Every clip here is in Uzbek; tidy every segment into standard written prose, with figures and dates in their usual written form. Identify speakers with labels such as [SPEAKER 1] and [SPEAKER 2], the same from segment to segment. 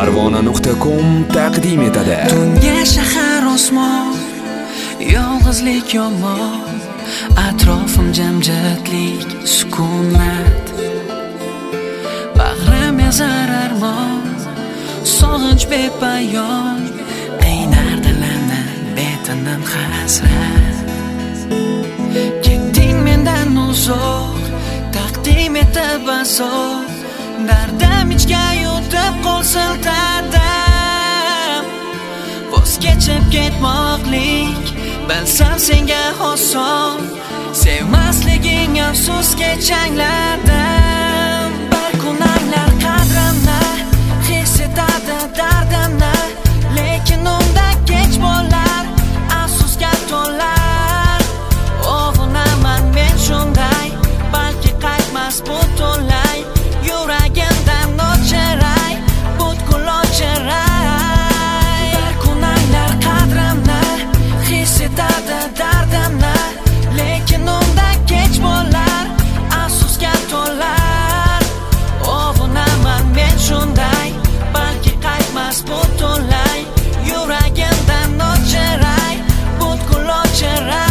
[SPEAKER 1] Parvona.com taqdim etadi.
[SPEAKER 2] Tunga shahar osmon, yolg'izlik yomon, atrofim jimjitlik, sukunat. Bag'rimga zararmon, sog'inch bepayon, aynar dilimni betinim hasrat. Ketding mendan uzoq, taqdim etib azob, dardim ichga yutib qo'l siltadim. Voz kechib ketmoqlik bilsam senga oson, sevmasliging afsusga changladim. Bir kun anglar qadrimni, his etadi dardimni, lekin unda kech bo'lar, afsusga to'lar. Ovunaman men shunday, balki qaytmas butunlay, yuragimdan o'chiray, butkul o'chiray. Bir kun anglar qadrimni, his etadi dardimni, lekin unda kech bo'lar, afsusga to'lar. Ovunaman men shunday, balki qaytmas butunlay, yuragimdan o'chiray, butkul o'chiray.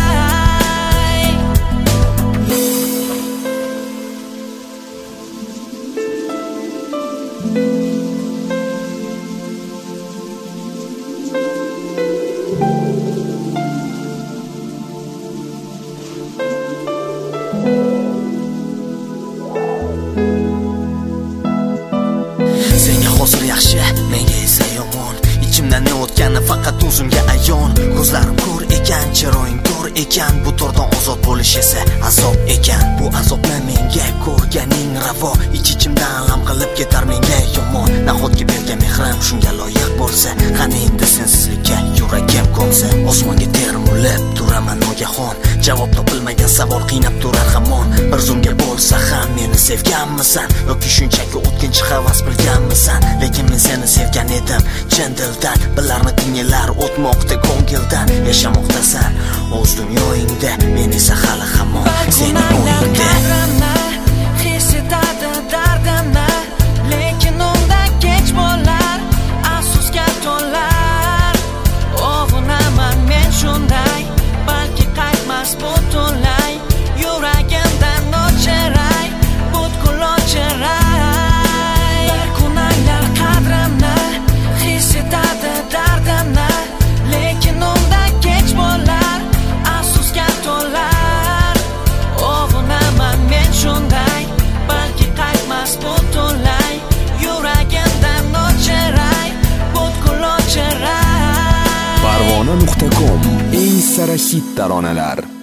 [SPEAKER 3] Senga hozir yaxshi, menga esa yomon. Ichimdan ne o'tgani faqat o'zimga ayon. Ko'zlarim ko'r ekan, chiroying to'r ekan, bu tordan ozod bo'lish esa azob ekan. Bu azobni menga ko'rganing ravo, ich-ichimdan alam qilib ketar menga yomon. Nahotki bergan mehrim shunga loyiq bo'lsa, qani endi sensizlikka yuragim ko'nsa. Osmonga termulib turaman nogahon, javob topilmagan savol qiynab turar hamon. Bir zumga bo'lsa ham meni sevganmisan, yoki shunchaki o'tkinchi havas bilganmisan? Lekin men seni sevgan edim chin dildan, bilarmiding yillar o'tmoqda ko'ngildan. Yashamoqdasan o'z dunyoingda, men esa hali hamon seni o'yingda.
[SPEAKER 2] His etadi dardimni, lekin unda kech bo'lar, afsusga to'lar. Ovunaman men shunday, balki qaytmas butunlay, yuragimdan o'chiray, butkul o'chiray. Bir kun anglar qadrimni, his etadi dardimni, lekin unda kech bo'lar, afsusga to'lar. Ovunaman men shunday, balki qaytmas butunlay, yuragimdan o'chiray, butkul o'chiray.
[SPEAKER 1] Parvona.com eng sara hit taronalar.